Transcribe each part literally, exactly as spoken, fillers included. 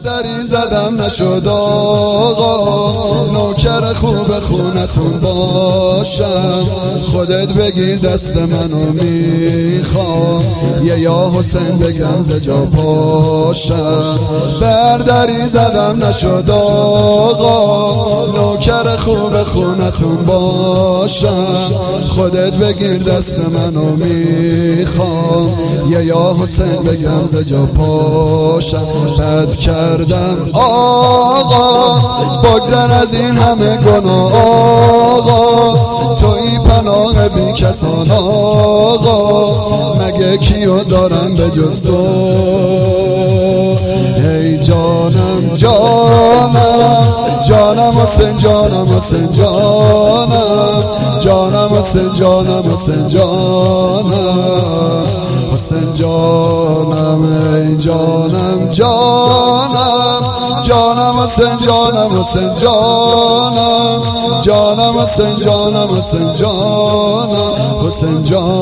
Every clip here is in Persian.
بردری زدم نشد آقا، نوکر خوب خونتون باشم، خودت بگیر دست منو میخوام، یه یا حسین بگم ز جا پاشم. بردری زدم نشد آقا، نوکر خوب خونتون باشم، خودت بگیر دست منو میخوام، یه یا حسین بگم ز جا پاشم. بد کردم آقا، بگذر از این همه گناه آقا، توی پناه بی کسان آقا، مگه کیو دارم به جز تو؟ ای جانم جانم جانم حسین جانم حسین جانم جانم حسین جانم حسین جانم حسین جانم ای جانم جانم جانم حسین جانم حسین جانم جانم حسین جانم حسین جانم حسین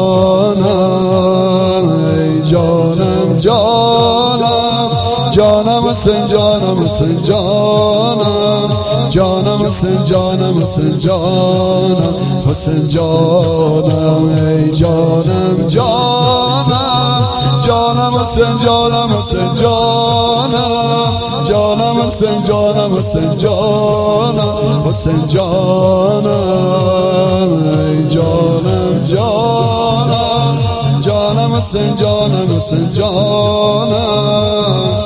جانم ای جانم جانم جانم حسین جانم حسین جانم جانم حسین جانم حسین جانم حسین جانم ای جانم جانم جانم حسین جانم حسین جانم جانم حسین جانم حسین جانم حسین جانم ای جانم جانم جانم حسین جانم حسین جانم.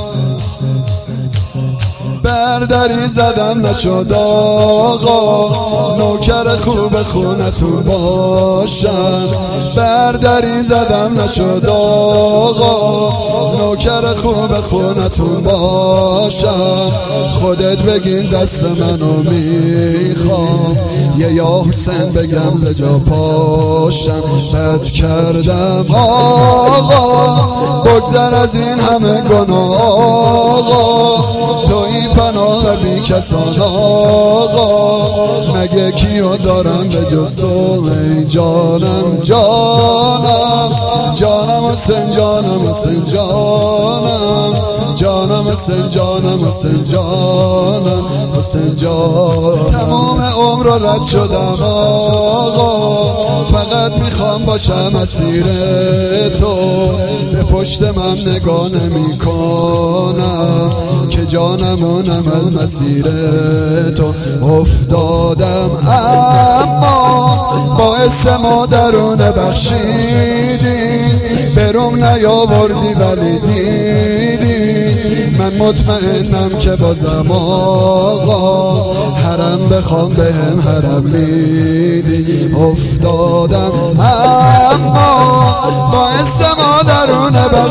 بردری زدم نشد آقا، نوکر خوب خونتون باشم، بردری زدم نشد آقا، نوکر خوب خونتون باشم، خودت بگیر دست منو میخوام، یه یا حسین بگم ز جا پاشم. بد کردم آقا، بگذر از این همه گناه آقا، توی پناه بی کسان آقا، مگه کیو دارم به جز تو؟ ای جانم جانم جانم حسین جانم حسین جانم جانم حسین جانم حسین جانم حسین جانم. تمام عمر رو رد شدم آقا، فقط میخوام باشم اسیر تو، به پشت من نگاه نمی کنم که جانمونم از مسیر تو افتادم، اما باعث مادرون بخشیدی، برام نیاوردی ولی دیدی، من مطمئنم که بازم آقا، حرم بخوام بهم حرم میدی. افتادم اما باعث مادرون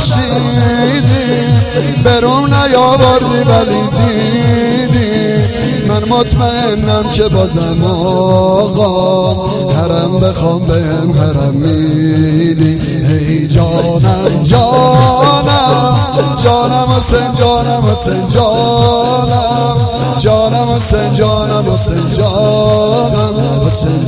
بخشیدی، برام نیاوردی ولی دیدی، من مطمئنم که بازم آقا، حرم بخوام بهم حرم میدی. ای جانم جانم جانم حسین جانم حسین جانم جانم حسین جانم حسین جانم حسین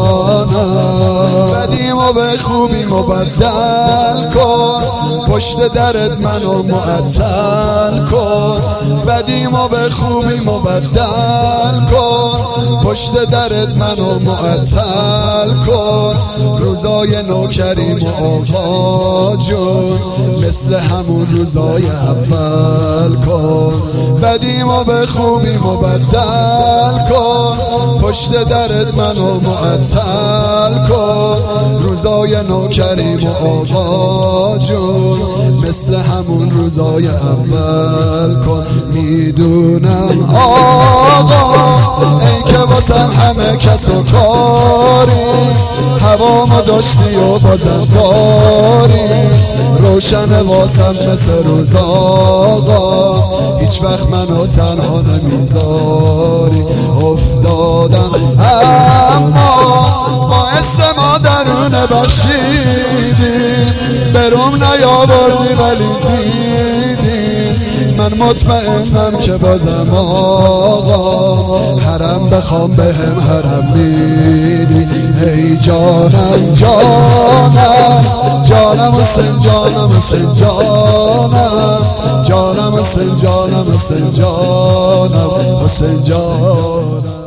جانم. بدیمو به خوبی مبدل کن، پشت درت منو معطل کن، بدیمو به خوبی مبدل کن، پشت درت منو معطل کن، روزای نوکریم و آقا جون مثل همون روزای اول کن، بدیمو به خوبی مبدل کن، پشت درت منو معطل کن، روزای نوکریم و آقا جون مثل همون روزای اول کن. میدونم آقا ای که واسم همه کس و کاری، هوامو داشتی و بازم داری، روشن واسم مثل روز آقا، هیچ وقت منو تنها نمیذاری. افتادم اما باعث مادرون بخشیدی، برام نیاوردی ولی دیدی، من من مطمئنم که بازم آقا حرم بخوام بهم حرم میدی. ای جانم جانم جانم حسین جانم حسین جانم جانم حسین جانم حسین جانم حسین جانم